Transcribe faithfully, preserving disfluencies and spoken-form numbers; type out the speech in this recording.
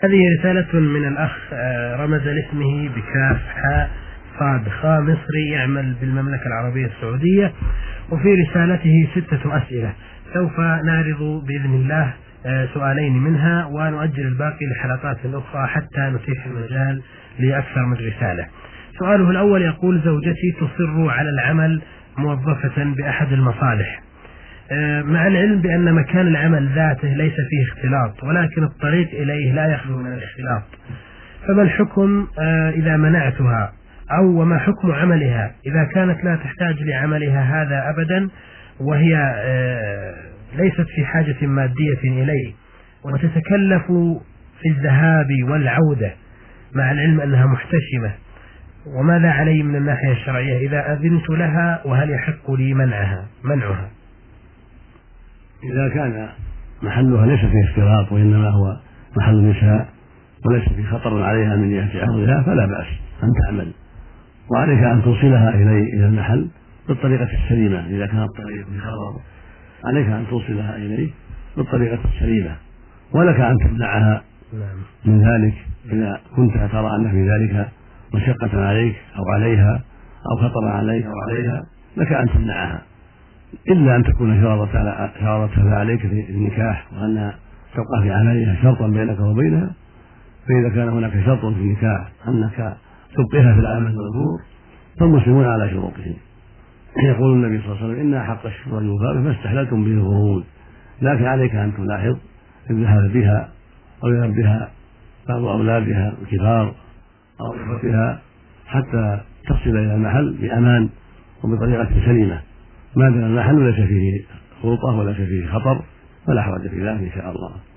هذه رسالة من الأخ رمز لاسمه بكاف حاء صاد خاء مصري يعمل بالمملكة العربية السعودية، وفي رسالته ستة أسئلة سوف نعرض بإذن الله سؤالين منها ونؤجل الباقي لحلقات أخرى حتى نتيح المجال لأكثر من رسالة. سؤاله الأول يقول: زوجتي تصر على العمل موظفة بأحد المصالح، مع العلم بأن مكان العمل ذاته ليس فيه اختلاط، ولكن الطريق إليه لا يخلو من الاختلاط، فما الحكم إذا منعتها؟ أو وما حكم عملها إذا كانت لا تحتاج لعملها هذا أبدا، وهي ليست في حاجة مادية إليه، وتتكلف في الذهاب والعودة مع العلم أنها محتشمة؟ وماذا علي من الناحية الشرعية إذا أذنت لها، وهل يحق لي منعها منعها؟ إذا كان محلها ليس فيه اختلاط وإنما هو محل نساء وليس فيه خطر عليها من جهة عرضها فلا بأس أن تعمل، وعليك أن توصلها إلي إلى المحل بالطريقة السليمة. إذا كان الطريق في خطر عليك أن توصلها إليه بالطريقة السليمة، ولك أن تمنعها من ذلك إذا كنت ترى أن في ذلك مشقة عليك أو عليها أو خطر عليك أو عليها، لك أن تمنعها، إلا أن تكون شرارتها عليك في النكاح وأنها تبقى في عملها شرطا بينك وبينها. فإذا كان هناك شرط في النكاح أنك تبقيها في العمل المذكور فالمسلمون على شروطهم. يقول النبي صلى الله عليه وسلم: إن أحق الشهور يوفى ما استحللتم به الفروج، لكن عليك أن تلاحظ الذهاب بها أو يذهب بها بعض أولادها الكبار أو إخوتها حتى تصل إلى المحل بأمان وبطريقة سليمة، ما دام المحل ليس فيه خطوطة وليس فيه خطر فلا حرج في ذلك إن شاء الله.